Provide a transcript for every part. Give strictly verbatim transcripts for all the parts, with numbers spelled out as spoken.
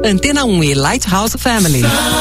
Antena um e Lighthouse Family.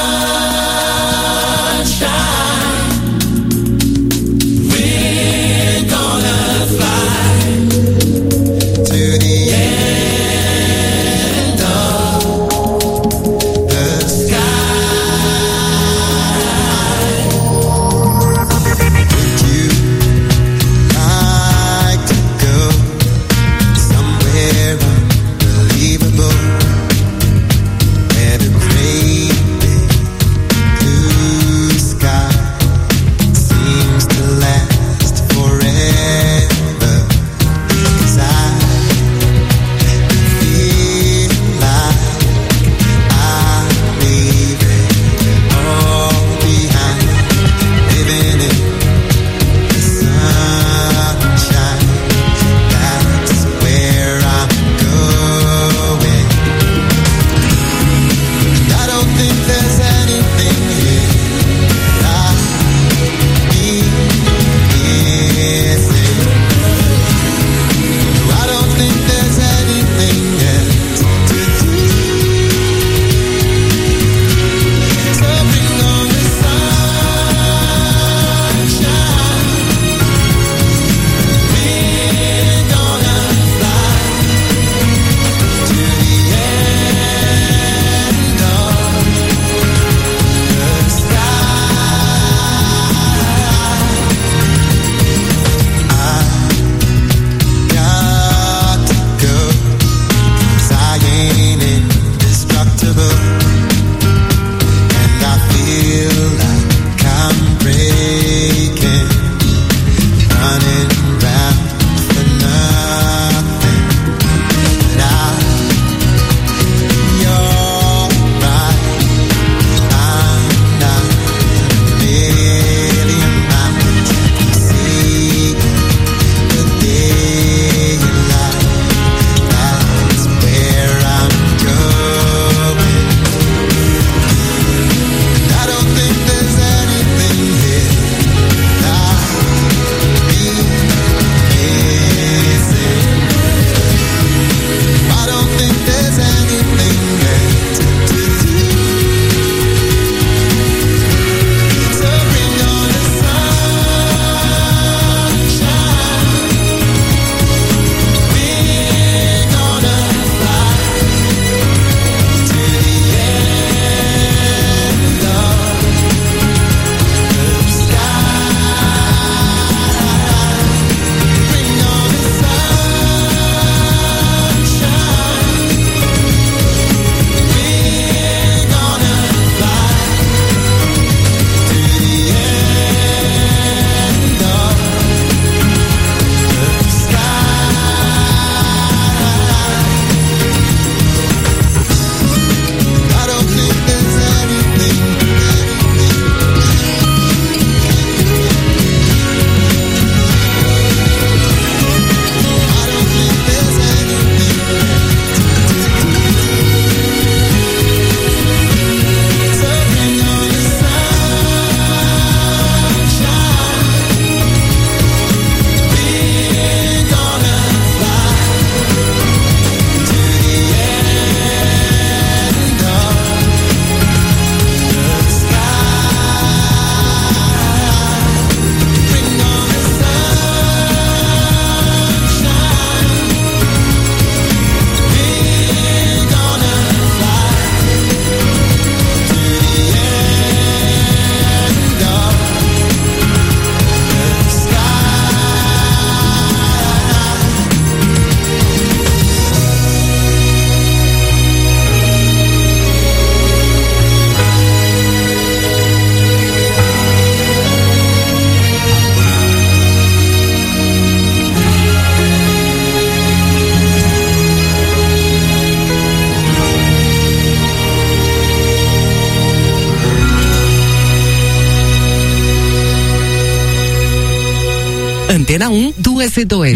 Antena um, duas e dois.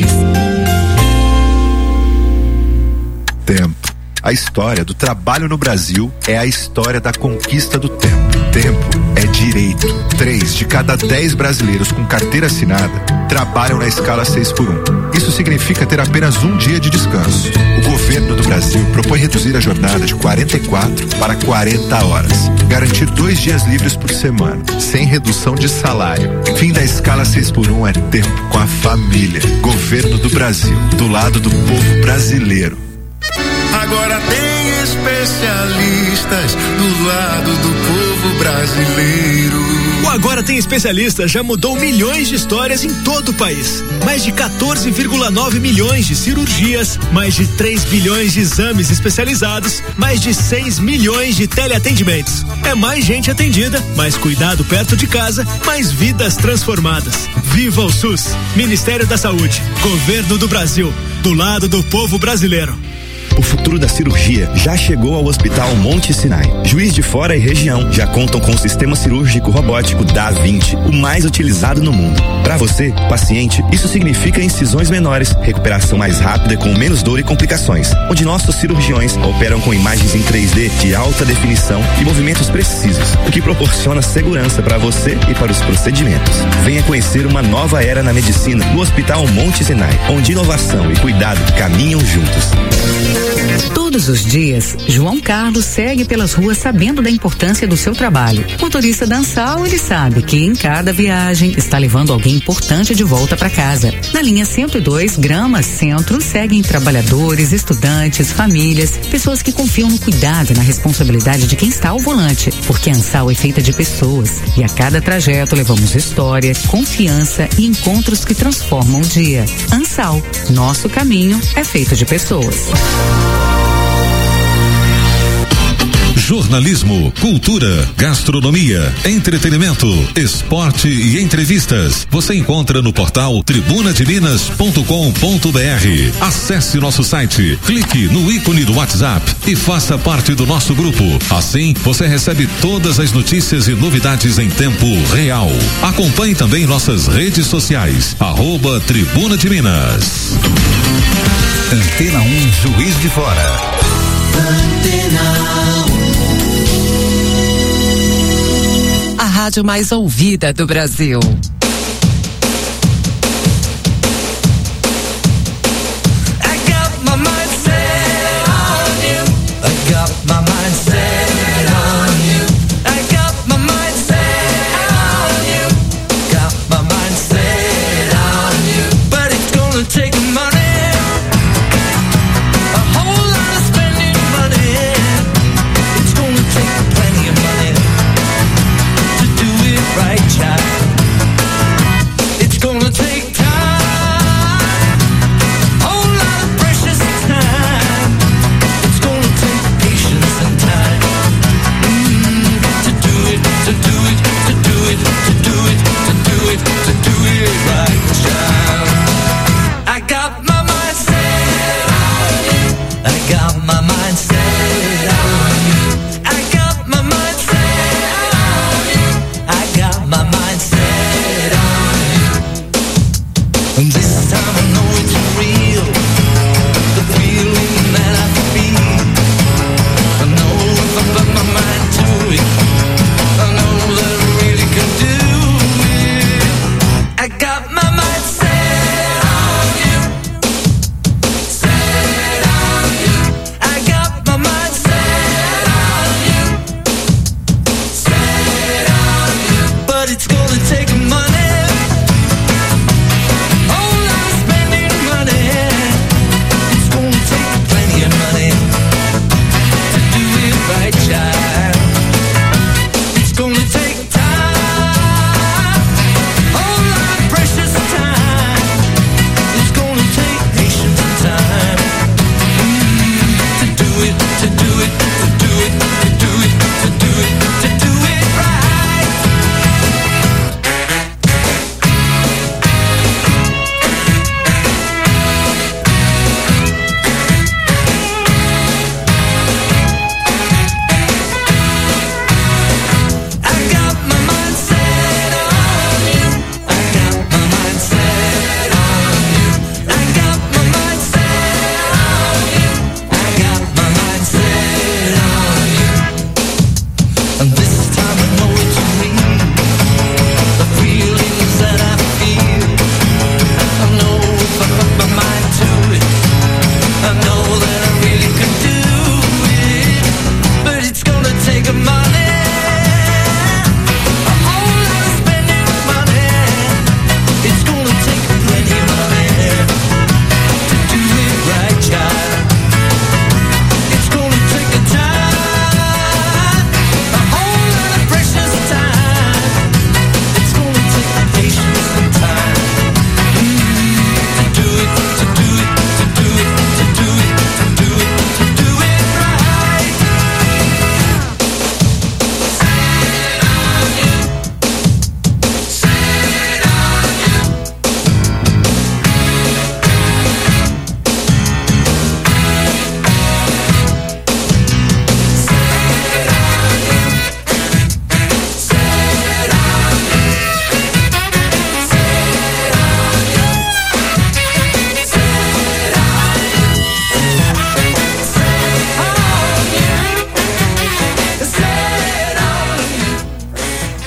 Tempo. A história do trabalho no Brasil é a história da conquista do tempo. Tempo é direito. Três de cada dez brasileiros com carteira assinada trabalham na escala seis por um. Isso significa ter apenas um dia de descanso. O governo do Brasil propõe reduzir a jornada de quarenta e quatro para quarenta horas. Garantir dois dias livres por semana, sem redução de salário. Fim da escala seis por um é tempo com a família. Governo do Brasil, do lado do povo brasileiro. Agora tem especialistas do lado do povo brasileiro. O Agora Tem Especialistas já mudou milhões de histórias em todo o país. Mais de quatorze vírgula nove milhões de cirurgias, mais de três bilhões de exames especializados, mais de seis milhões de teleatendimentos. É mais gente atendida, mais cuidado perto de casa, mais vidas transformadas. Viva o SUS! Ministério da Saúde, Governo do Brasil, do lado do povo brasileiro. O futuro da cirurgia já chegou ao Hospital Monte Sinai. Juiz de Fora e região já contam com o sistema cirúrgico robótico Da Vinci, o mais utilizado no mundo. Para você, paciente, isso significa incisões menores, recuperação mais rápida com menos dor e complicações, onde nossos cirurgiões operam com imagens em três D de alta definição e movimentos precisos, o que proporciona segurança para você e para os procedimentos. Venha conhecer uma nova era na medicina no Hospital Monte Sinai, onde inovação e cuidado caminham juntos. Todos os dias, João Carlos segue pelas ruas sabendo da importância do seu trabalho. Motorista da Ansal, ele sabe que em cada viagem está levando alguém importante de volta para casa. Na linha cento e dois, Gramas Centro, seguem trabalhadores, estudantes, famílias, pessoas que confiam no cuidado e na responsabilidade de quem está ao volante, porque a Ansal é feita de pessoas e a cada trajeto levamos história, confiança e encontros que transformam o dia. Ansal, nosso caminho é feito de pessoas. Jornalismo, cultura, gastronomia, entretenimento, esporte e entrevistas. Você encontra no portal tribuna de minas ponto com ponto br. Acesse nosso site, clique no ícone do WhatsApp e faça parte do nosso grupo. Assim, você recebe todas as notícias e novidades em tempo real. Acompanhe também nossas redes sociais, arroba Tribuna de Minas. Antena um, Juiz de Fora. Antena um. A rádio mais ouvida do Brasil.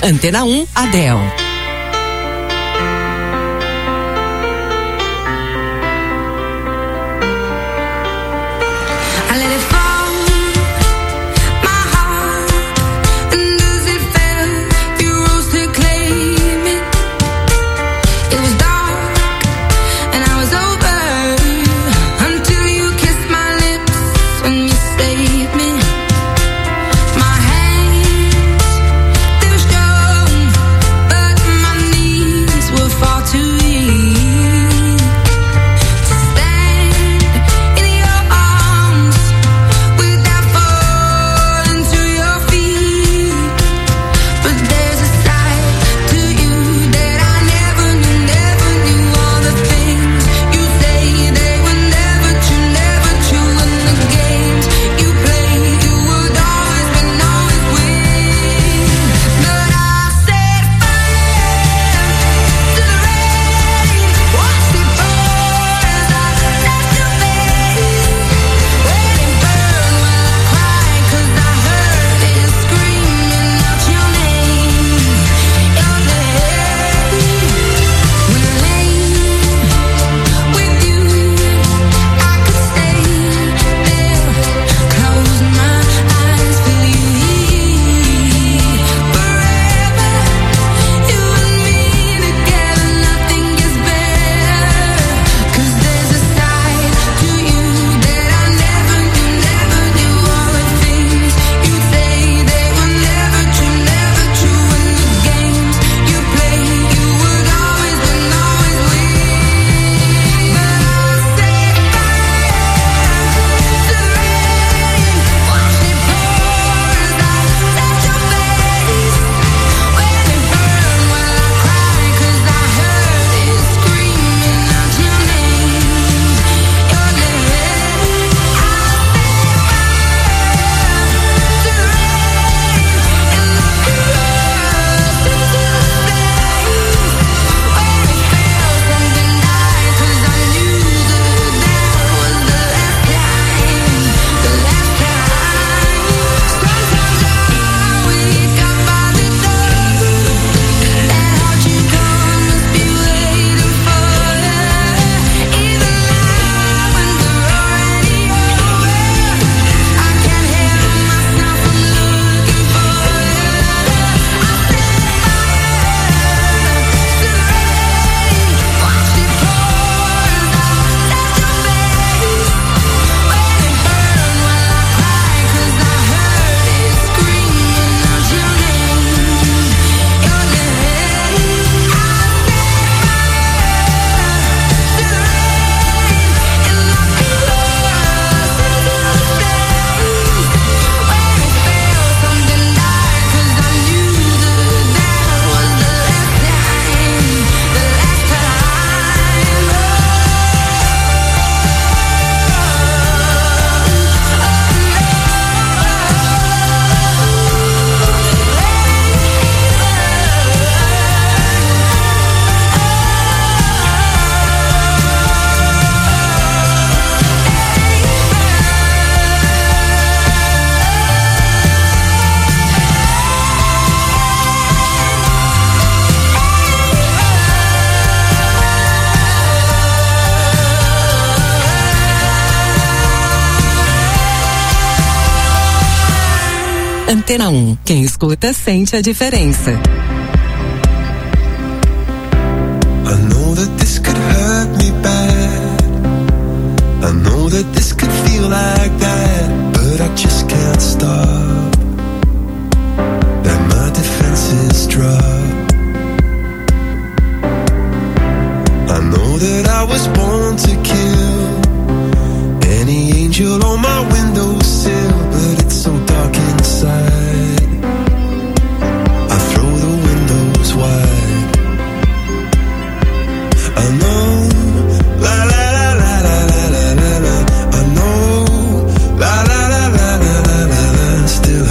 Antena um, Adele. Antena um. Quem escuta sente a diferença. I know that this could hurt me bad. I know that this could feel like that, but I just can't stop. That my defenses drop. I know that I was born to kill any angel on my windowsill, but it's so dark inside. I throw the windows wide. I know, la la la la la la la la la. I know, la la la la la la la la. Still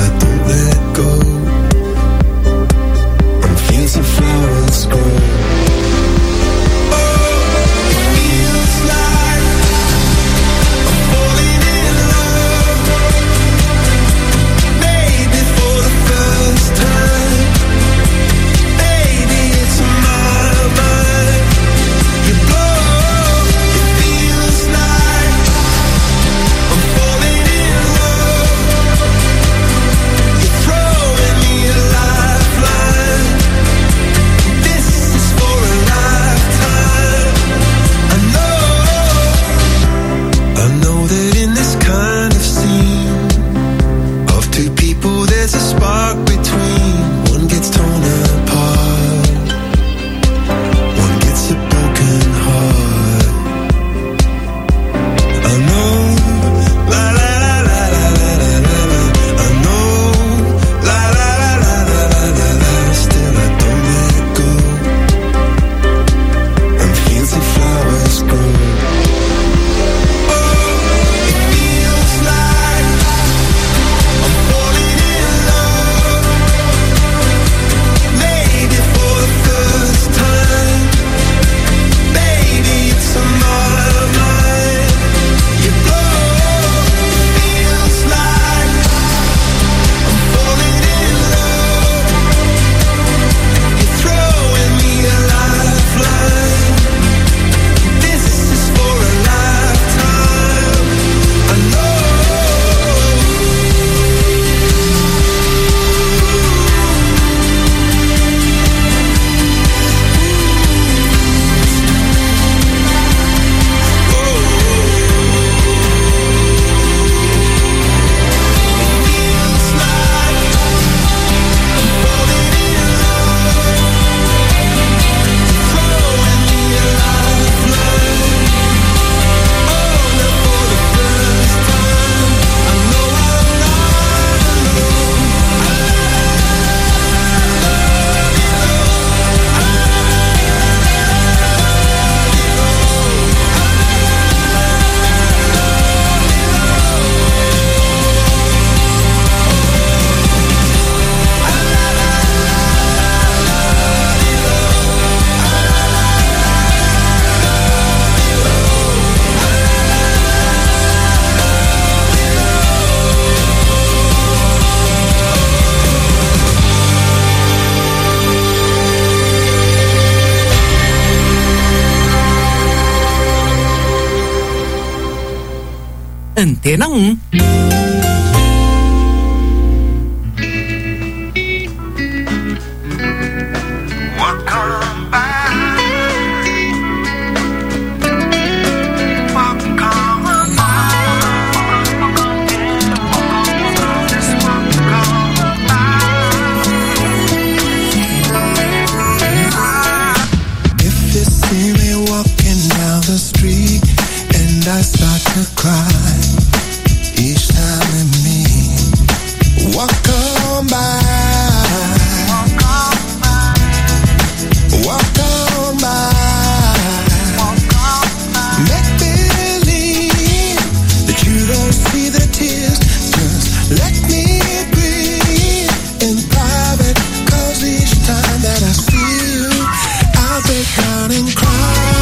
Antena um. I start to cry each time we meet. Walk on by, walk on by, walk on by. Make believe that you don't see the tears. Just let me breathe in private, 'cause each time that I see you, I'll break down and cry.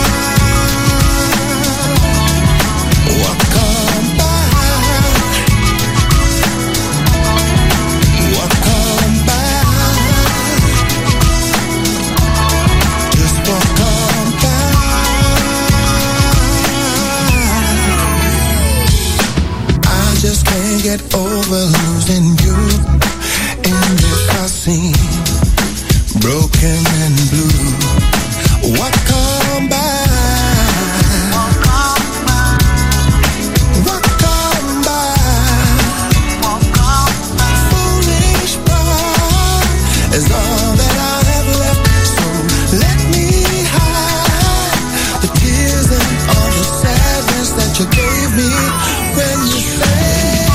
Get over losing you, and if I seem broken and blue, walk on by, walk on by, walk on by, walk on by. Foolish pride is all that I have left, so let me hide the tears and all the sadness that you gave me when you said.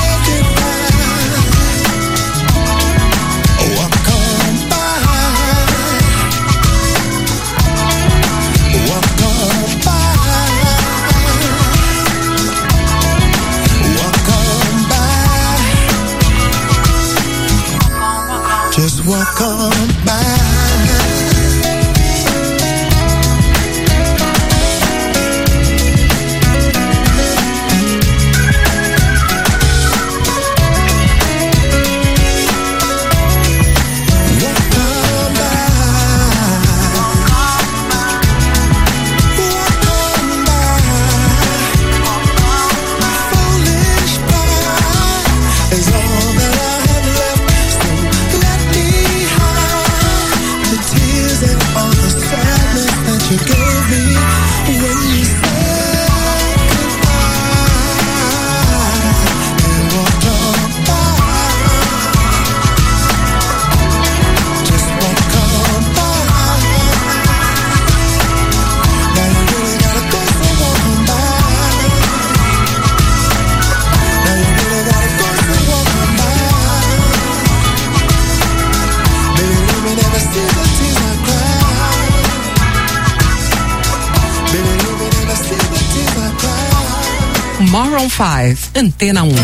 Walk on by. Maroon five, Antena um.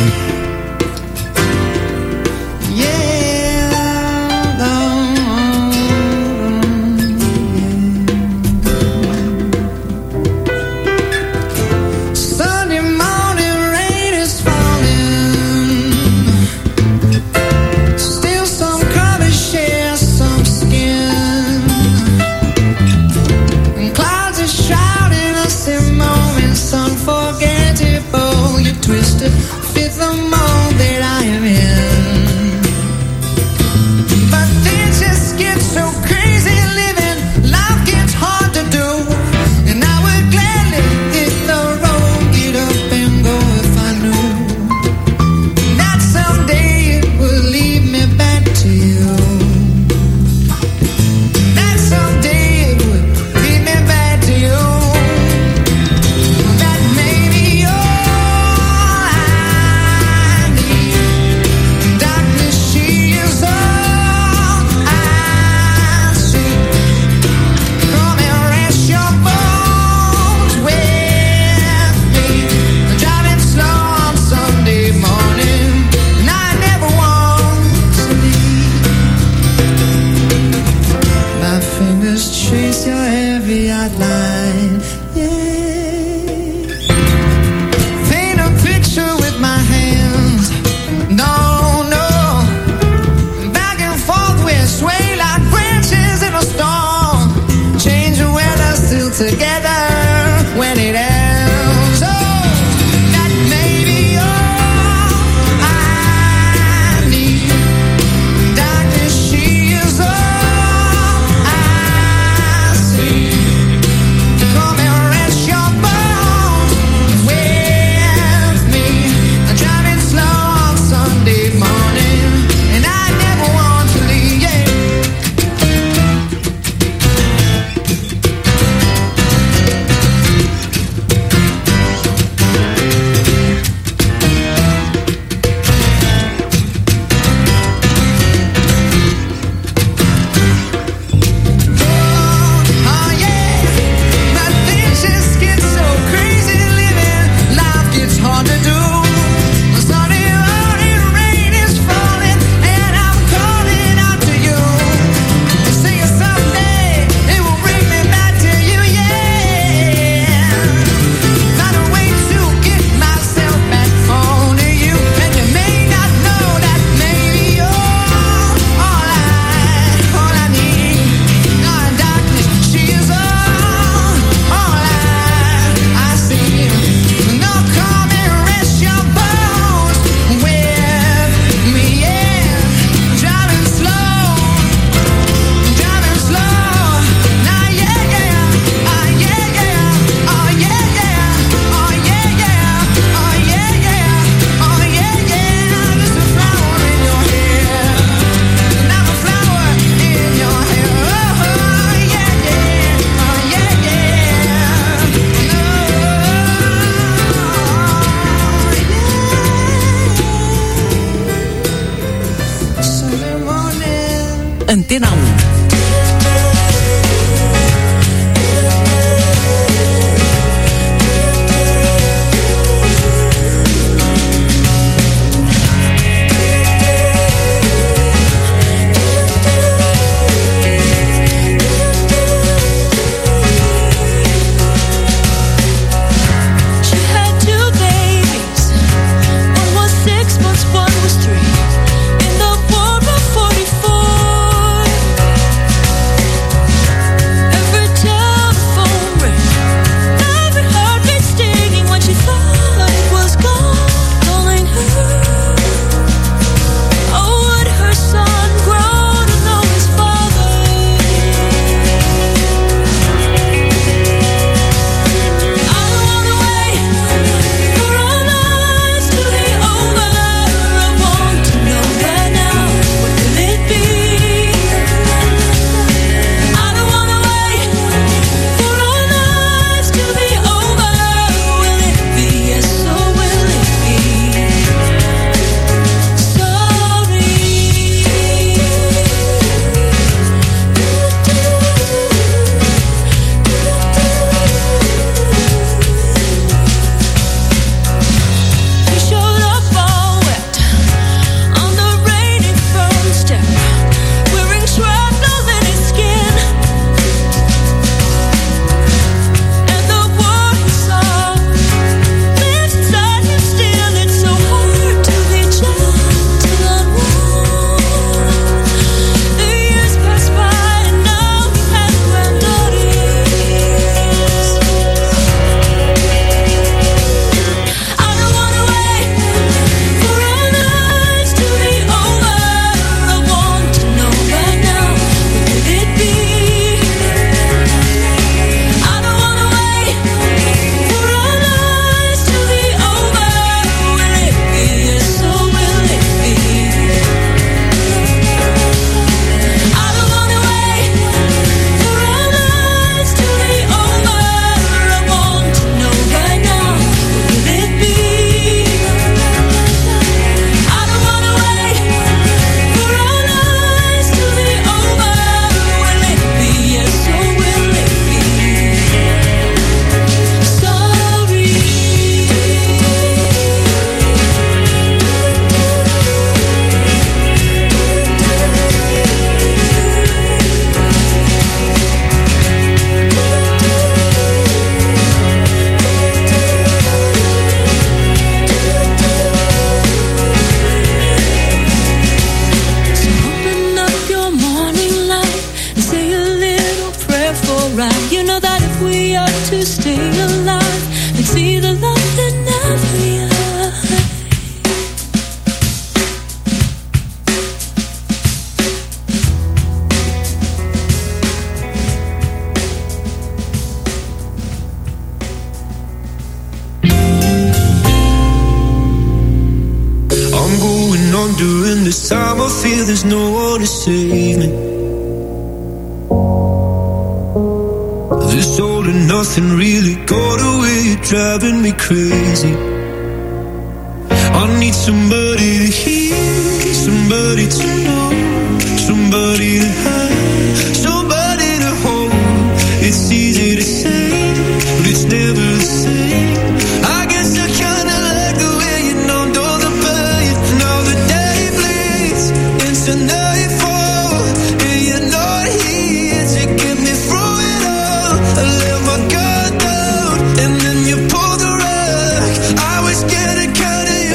Twisted, fit the mold that I am in. But things just get so crazy living, life gets hard to do. And I would gladly hit the road, get up and go if I knew that someday it would lead me back to you. That someday it would lead me back to you. That maybe you're trace your heavy outline, yeah. Paint a picture with my hands, no, no. Back and forth we sway like branches in a storm. Change the weather, still together when it ends. Oh, that may be your Antena um.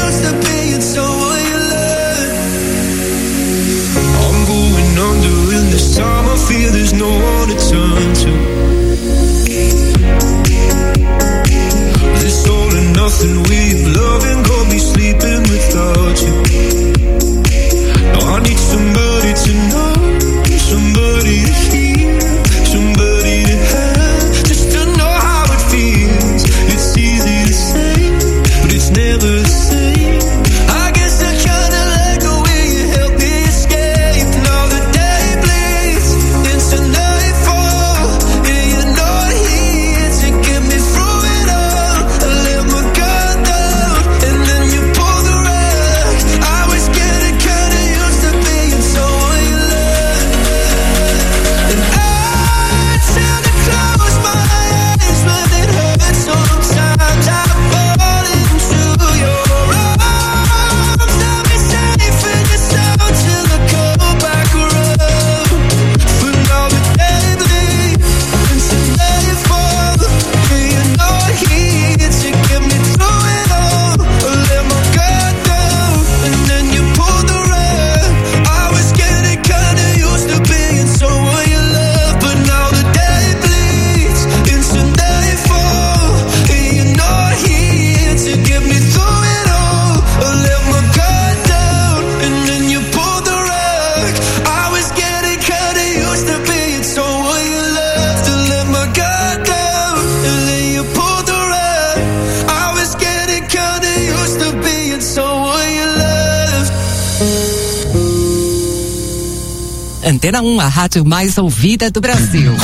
I'm going under in Antena um, a rádio mais ouvida do Brasil.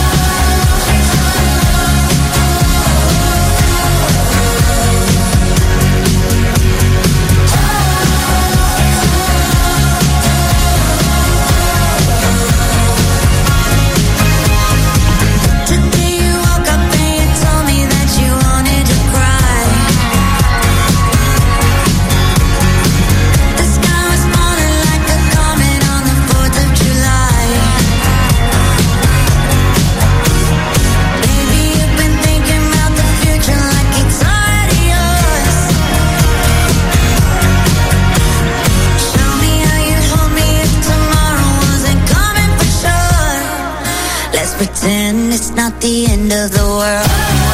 Pretend it's not the end of the world.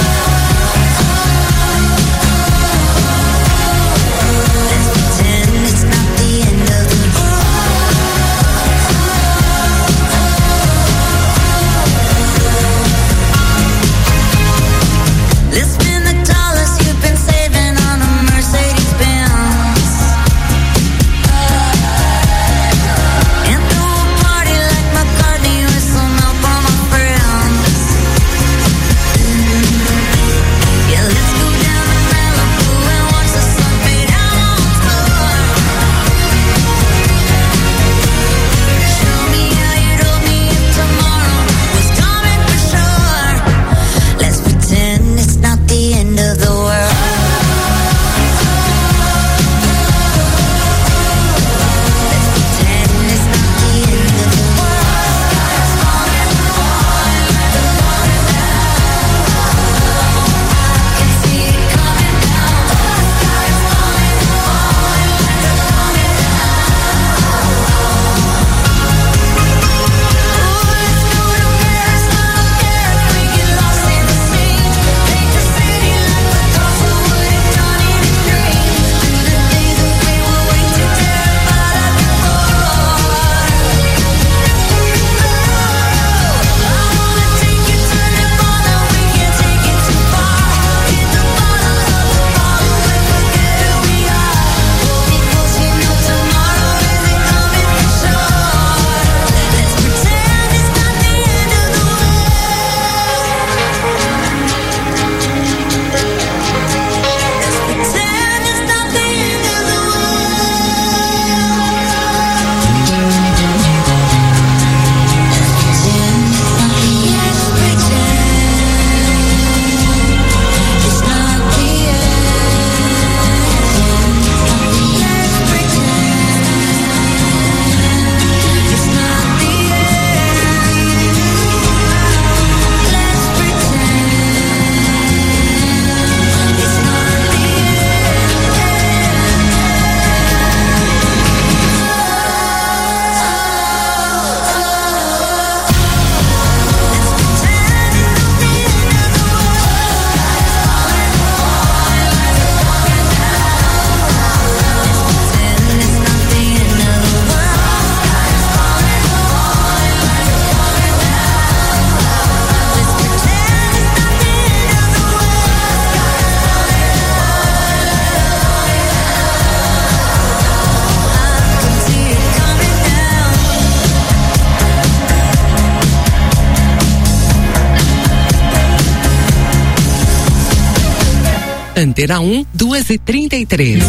Antena um, duas e trinta e três.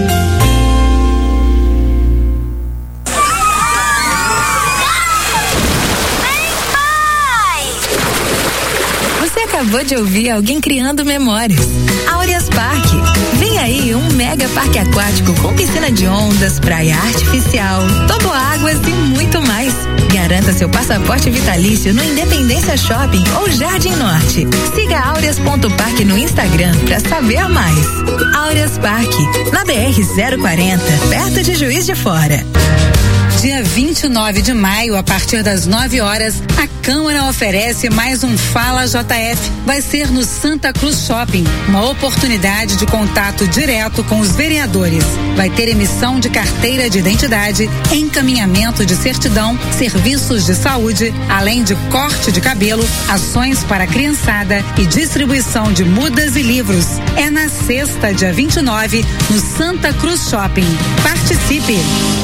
Você acabou de ouvir alguém criando memórias. Áureas Parque. Vem aí um mega parque aquático com piscina de ondas, praia artificial, toboáguas e muito mais. Garanta seu passaporte vitalício no Independência Shopping ou Jardim Norte. Siga Áureas ponto parque no Instagram para saber mais. Áureas Parque, na B R zero quarenta, perto de Juiz de Fora. Dia vinte e nove de maio, a partir das nove horas, a Câmara oferece mais um Fala J F. Vai ser no Santa Cruz Shopping, uma oportunidade de contato direto com os vereadores. Vai ter emissão de carteira de identidade, encaminhamento de certidão, serviços de saúde, além de corte de cabelo, ações para a criançada e distribuição de mudas e livros. É na sexta, dia vinte e nove, no Santa Cruz Shopping. Participe!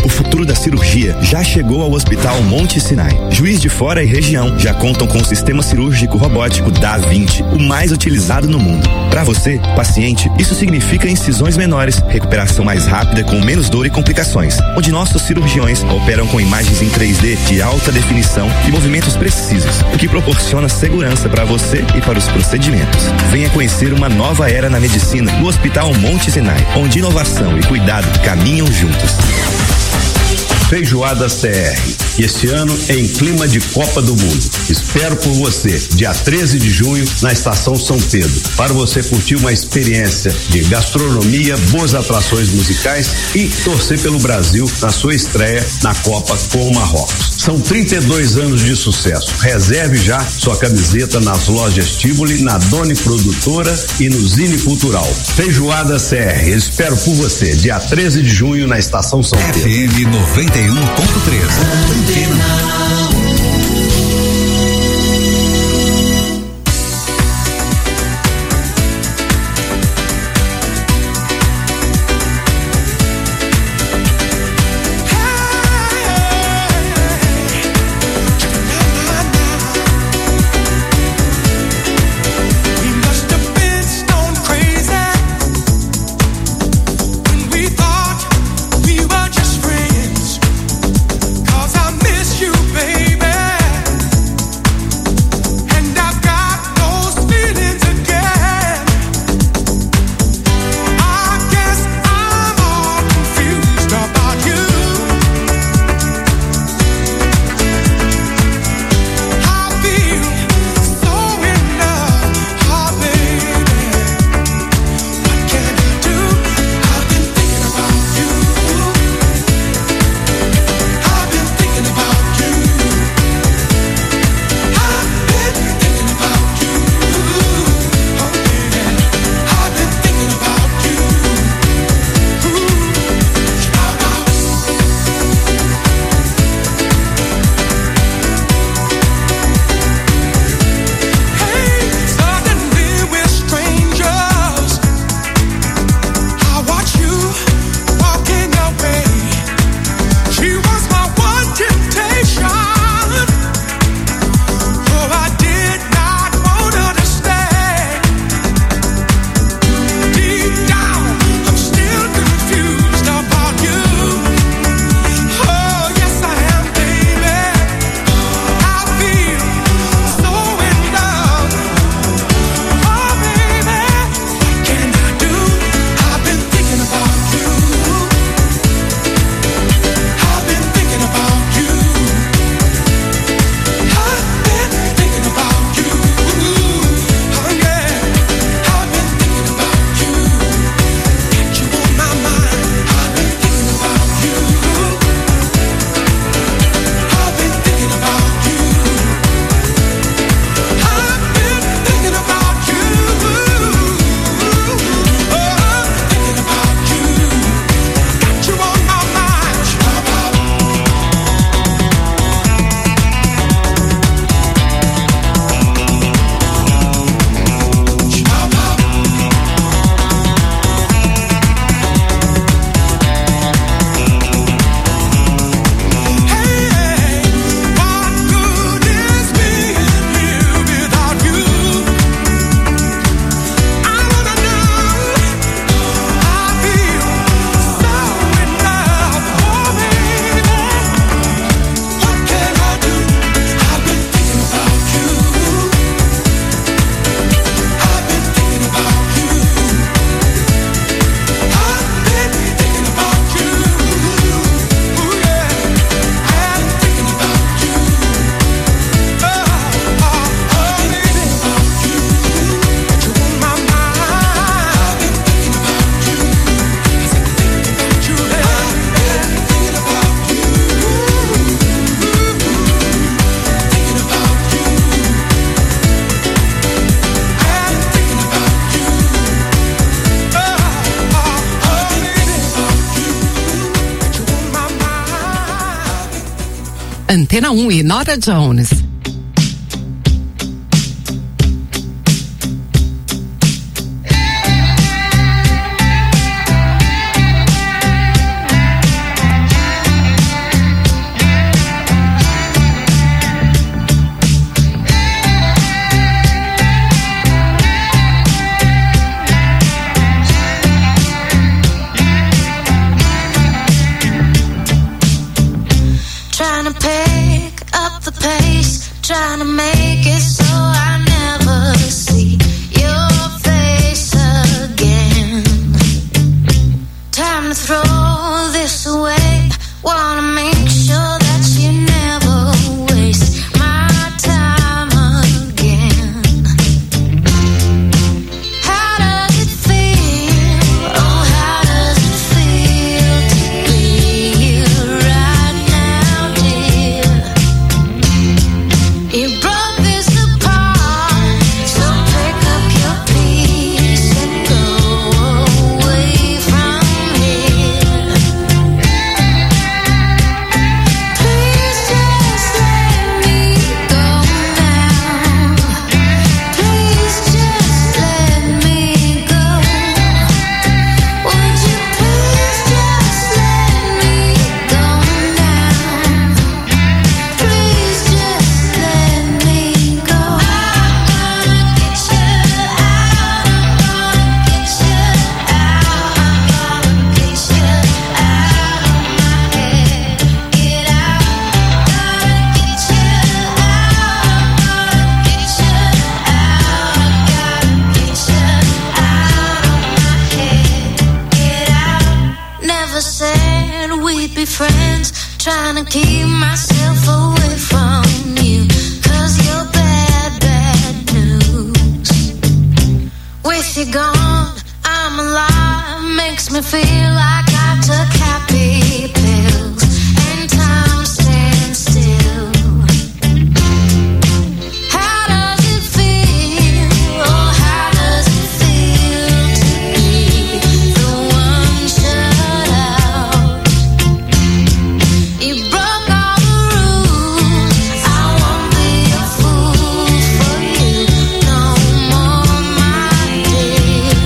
O futuro da cirurgia já chegou ao Hospital Monte Sinai. Juiz de Fora e região já contam com o sistema cirúrgico robótico Da Vinci, o mais utilizado no mundo. Para você, paciente, isso significa incisões menores, recuperação mais rápida com menos dor e complicações, onde nossos cirurgiões operam com imagens em três D de alta definição e movimentos precisos, o que proporciona segurança para você e para os procedimentos. Venha conhecer uma nova era na medicina no Hospital Monte Sinai, onde inovação e cuidado caminham juntos. Feijoada C R. Este ano em clima de Copa do Mundo. Espero por você, dia treze de junho, na Estação São Pedro, para você curtir uma experiência de gastronomia, boas atrações musicais e torcer pelo Brasil na sua estreia na Copa com o Marrocos. São trinta e dois anos de sucesso. Reserve já sua camiseta nas lojas Tivoli, na Doni Produtora e no Zine Cultural. Feijoada C R. Espero por você, dia treze de junho, na Estação São Pedro. F M noventa e um ponto três. Antena um e Nora Jones. trying to make it so I never see your face again. Time to throw this away. Wanna make sure that you never waste my time again. How does it feel? Oh, how does it feel to be you right now, dear? You broke this apart, so pick up your piece and go away from here. Please just let me go now. Please just let me go. Would you please just let me go now? Please just let me go. I'm gonna get you out. I'm gonna get you out. I'm gonna get you out of my head. Get out. Gonna get you out. I'm gonna get you out. Gotta get you out of my head. Get out. Never said we'd be friends. Trying to keep myself away from you. Cause you're bad, bad news. With you gone, I'm alive. Makes me feel like I took happy pills. And time stands still. How does it feel? Oh, how does it feel to be the one shut out? You broke all the rules. I won't be a fool for you no more, my dear.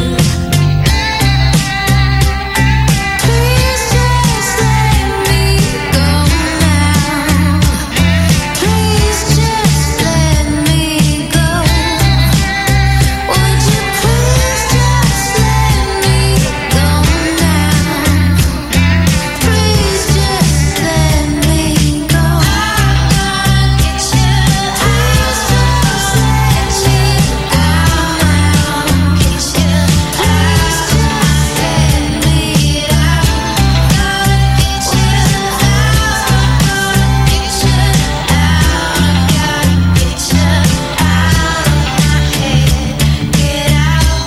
Please just let me go now. Please just let me go. Would you please just let me go now? Please just let me go. I'm gonna get you out. Please just let me go now. Get you out. Please just let me out. Gotta get you out. Gonna get you out. Gotta get you out of my head. Get out.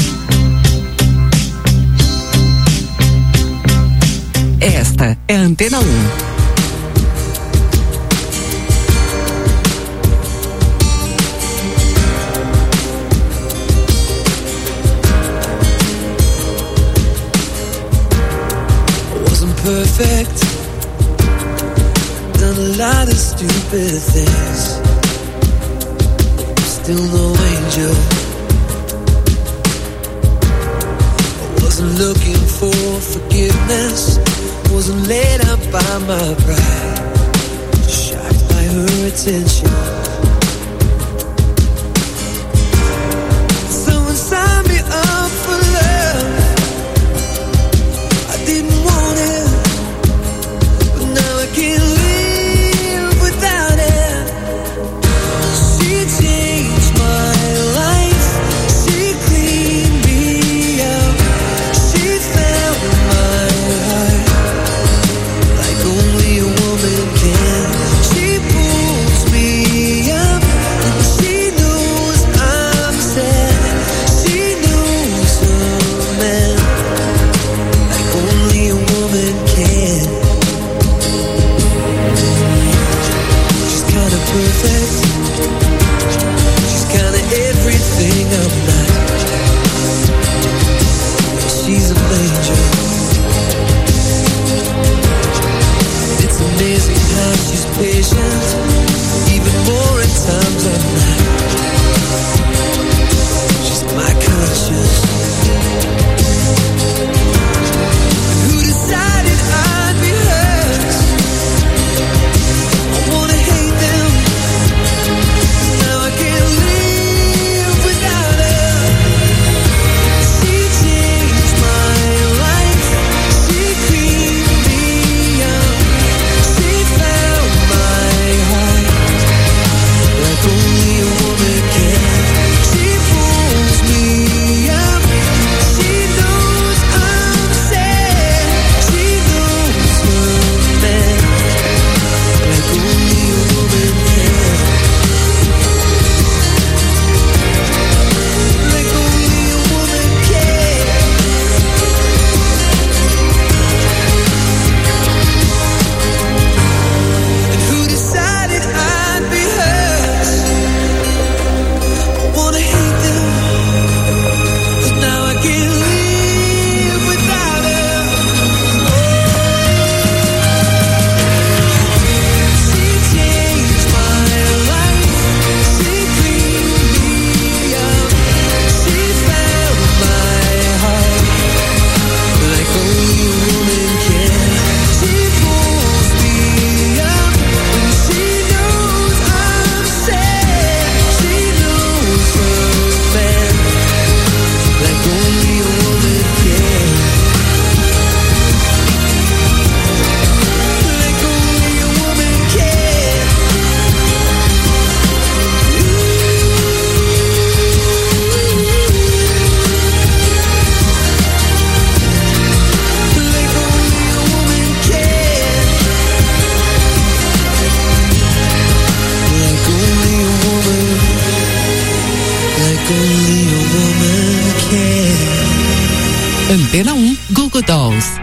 Esta é a Antena um. Wasn't perfect, done a lot of stupid things. Still no angel. I wasn't looking for forgiveness. Wasn't laid up by my pride. Shocked by her attention. Someone signed me up for love. I didn't want it, but now I can't live without it. She changed my life. She cleaned me out. She found my heart like only a woman can. She pulls me Antena um, Google Dolls.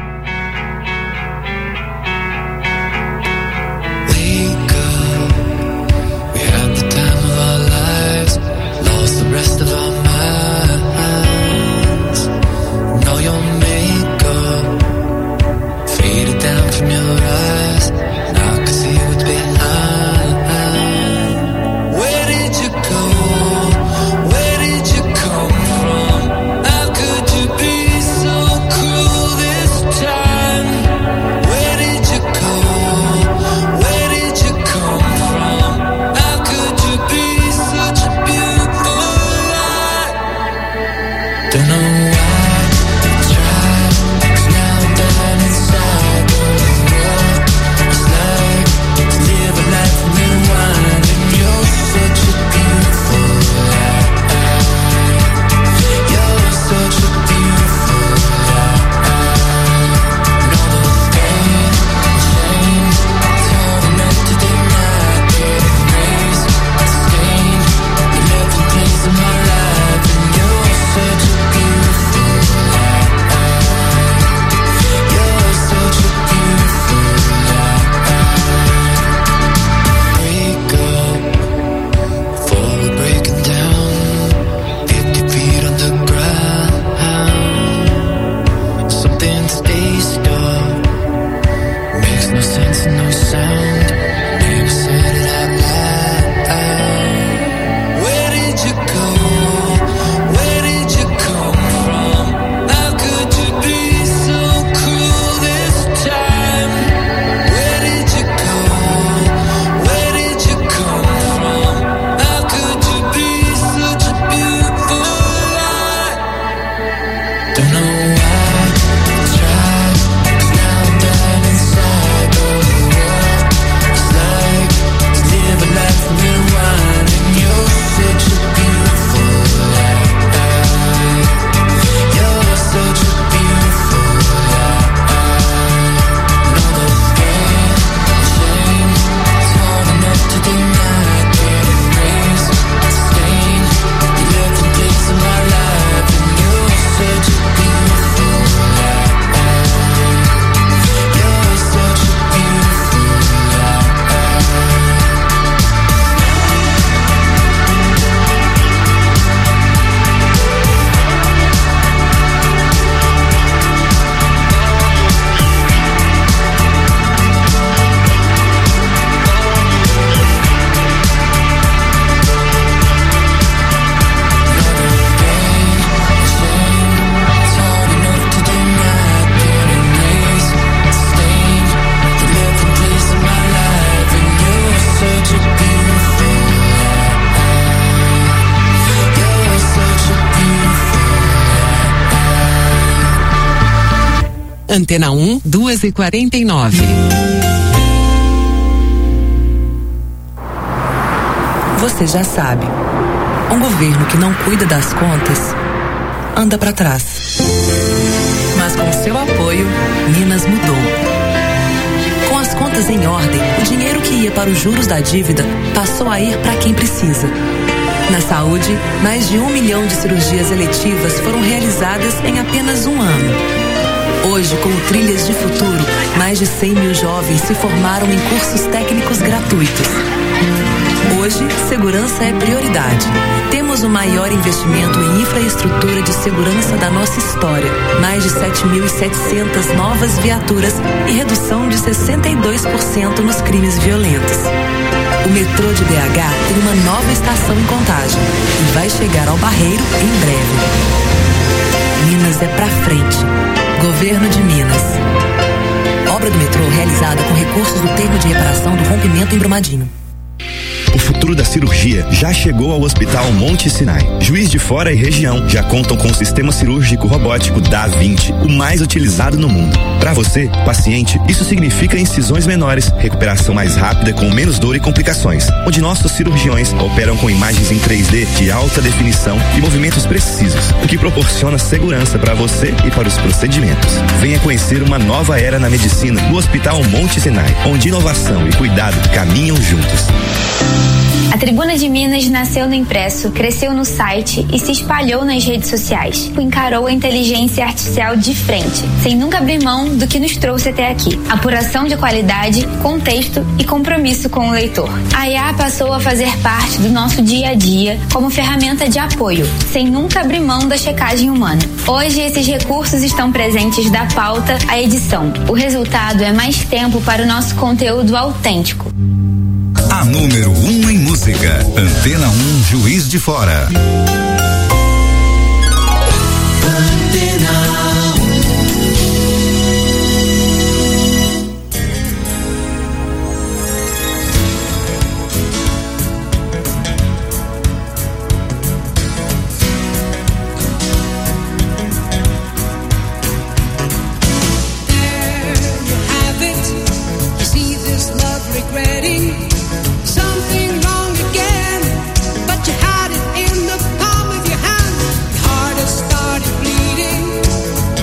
Antena um, duas e quarenta e nove. Você já sabe, um governo que não cuida das contas anda para trás. Mas com seu apoio, Minas mudou. Com as contas em ordem, o dinheiro que ia para os juros da dívida passou a ir para quem precisa. Na saúde, mais de um milhão de cirurgias eletivas foram realizadas em apenas um ano. Hoje, com o Trilhas de Futuro, mais de cem mil jovens se formaram em cursos técnicos gratuitos. Hoje, segurança é prioridade. Temos o maior investimento em infraestrutura de segurança da nossa história. Mais de sete mil e setecentas novas viaturas e redução de sessenta e dois por cento nos crimes violentos. O metrô de B H tem uma nova estação em Contagem e vai chegar ao Barreiro em breve. Minas é pra frente. Governo de Minas. Obra do metrô realizada com recursos do termo de reparação do rompimento em Brumadinho. O futuro da cirurgia já chegou ao Hospital Monte Sinai. Juiz de Fora e região já contam com o sistema cirúrgico robótico Da Vinci, o mais utilizado no mundo. Para você, paciente, isso significa incisões menores, recuperação mais rápida com menos dor e complicações, onde nossos cirurgiões operam com imagens em três D de alta definição e movimentos precisos, o que proporciona segurança para você e para os procedimentos. Venha conhecer uma nova era na medicina no Hospital Monte Sinai, onde inovação e cuidado caminham juntos. A Tribuna de Minas nasceu no impresso, cresceu no site e se espalhou nas redes sociais. Encarou a inteligência artificial de frente, sem nunca abrir mão do que nos trouxe até aqui. Apuração de qualidade, contexto e compromisso com o leitor. A I A passou a fazer parte do nosso dia a dia como ferramenta de apoio, sem nunca abrir mão da checagem humana. Hoje, esses recursos estão presentes da pauta à edição. O resultado é mais tempo para o nosso conteúdo autêntico. A número um em música. Antena um, Juiz de Fora. Something wrong again, but you had it in the palm of your hand. Your heart has started bleeding.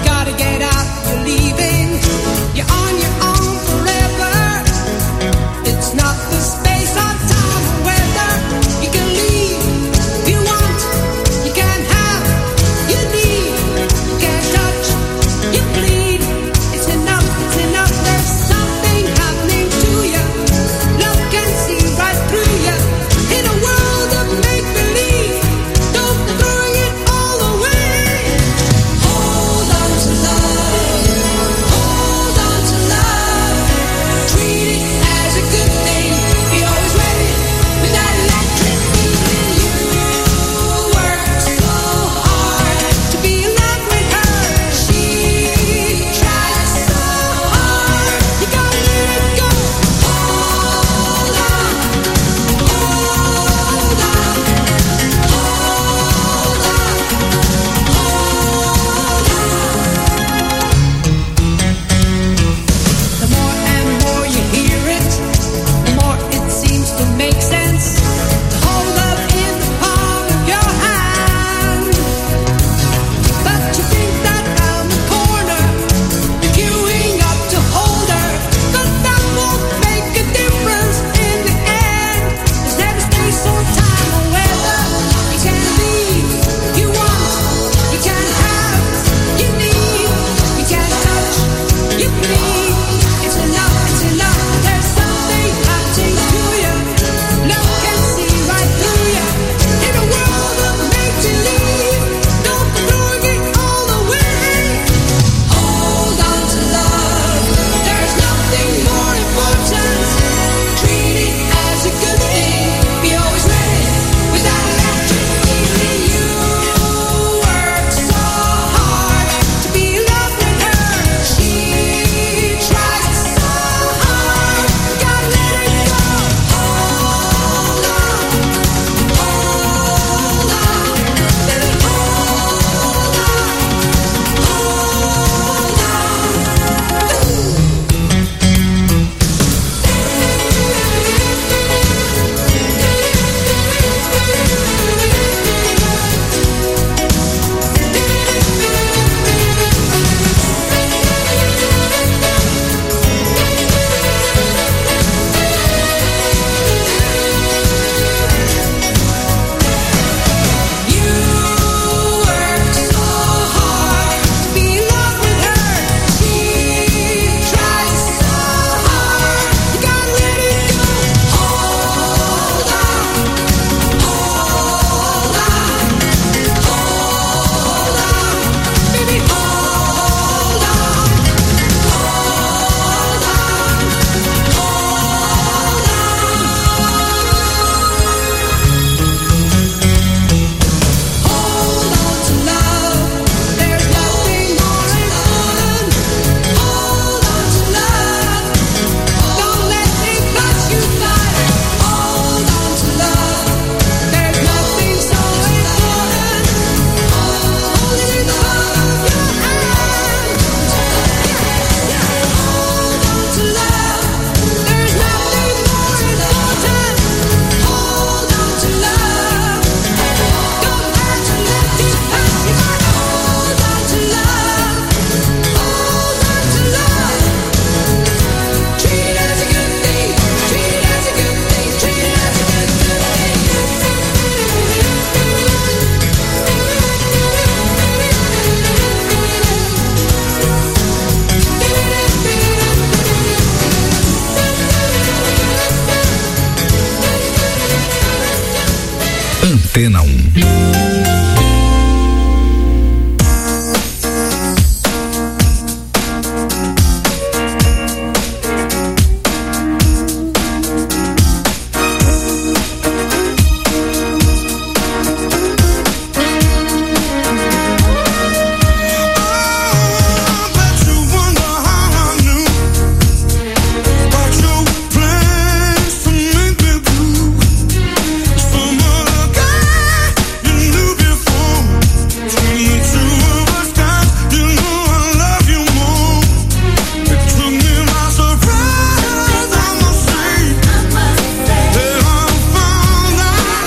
Antena um.